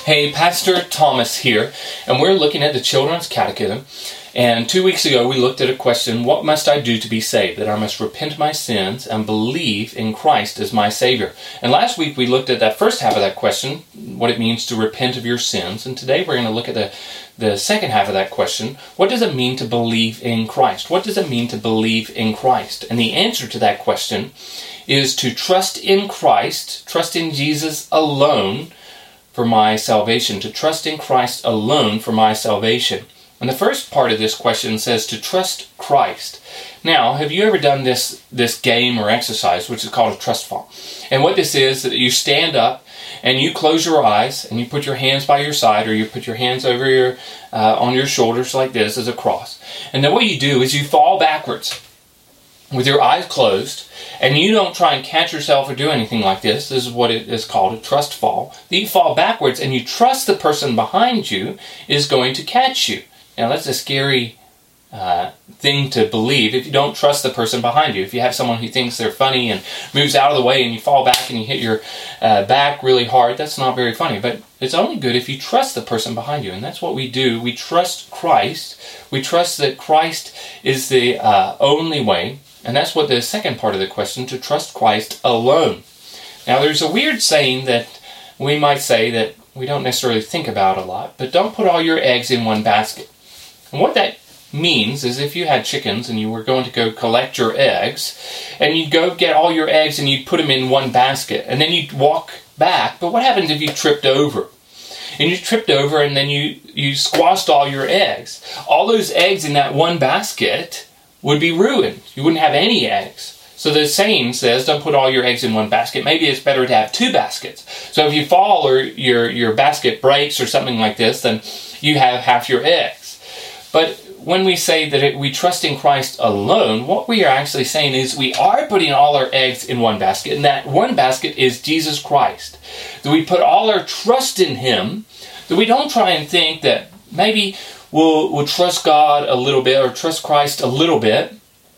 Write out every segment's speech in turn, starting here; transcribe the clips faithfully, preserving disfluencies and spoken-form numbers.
Hey, Pastor Thomas here, and we're looking at the Children's Catechism. And two weeks ago we looked at a question, what must I do to be saved? That I must repent my sins and believe in Christ as my Savior. And last week we looked at that first half of that question, what it means to repent of your sins. And today we're going to look at the, the second half of that question, what does it mean to believe in Christ? What does it mean to believe in Christ? And the answer to that question is to trust in Christ, trust in Jesus alone for my salvation, to trust in Christ alone for my salvation. And the first part of this question says to trust Christ. Now, have you ever done this, this game or exercise, which is called a trust fall? And what this is, that you stand up and you close your eyes and you put your hands by your side, or you put your hands over your uh, on your shoulders like this as a cross. And then what you do is you fall backwards with your eyes closed, and you don't try and catch yourself or do anything like this. This is what it is called a trust fall. You fall backwards and you trust the person behind you is going to catch you. Now that's a scary uh, thing to believe if you don't trust the person behind you. If you have someone who thinks they're funny and moves out of the way and you fall back and you hit your uh, back really hard, that's not very funny. But it's only good if you trust the person behind you. And that's what we do. We trust Christ. We trust that Christ is the uh, only way. And that's what the second part of the question, to trust Christ alone. Now there's a weird saying that we might say that we don't necessarily think about a lot, but don't put all your eggs in one basket. And what that means is if you had chickens and you were going to go collect your eggs, and you'd go get all your eggs and you'd put them in one basket, and then you'd walk back, but what happens if you tripped over? And you tripped over and then you, you squashed all your eggs. All those eggs in that one basket would be ruined. You wouldn't have any eggs. So the saying says, don't put all your eggs in one basket. Maybe it's better to have two baskets. So if you fall or your, your basket breaks or something like this, then you have half your eggs. But when we say that it, we trust in Christ alone, what we are actually saying is we are putting all our eggs in one basket, and that one basket is Jesus Christ. That we put all our trust in Him, that we don't try and think that maybe we'll, we'll trust God a little bit or trust Christ a little bit,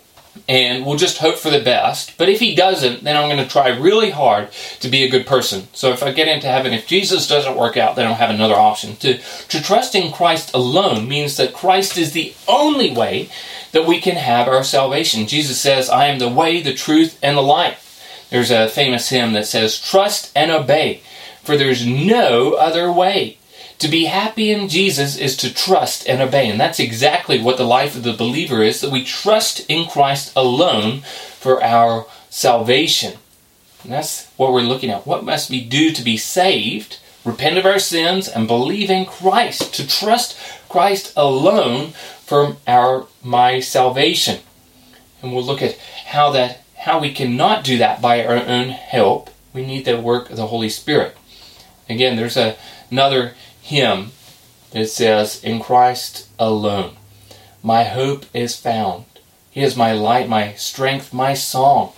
and we'll just hope for the best. But if He doesn't, then I'm going to try really hard to be a good person. So if I get into heaven, if Jesus doesn't work out, then I'll have another option. To, to trust in Christ alone means that Christ is the only way that we can have our salvation. Jesus says, I am the way, the truth, and the life. There's a famous hymn that says, trust and obey, for there's no other way. To be happy in Jesus is to trust and obey. And that's exactly what the life of the believer is, that we trust in Christ alone for our salvation. And that's what we're looking at. What must we do to be saved? Repent of our sins and believe in Christ. To trust Christ alone for our my salvation. And we'll look at how that how we cannot do that by our own help. We need the work of the Holy Spirit. Again, there's a, another hymn that says, in Christ alone my hope is found. He is my light, my strength, my song.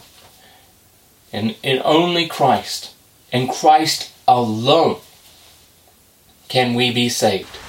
And in only Christ, in Christ alone, can we be saved.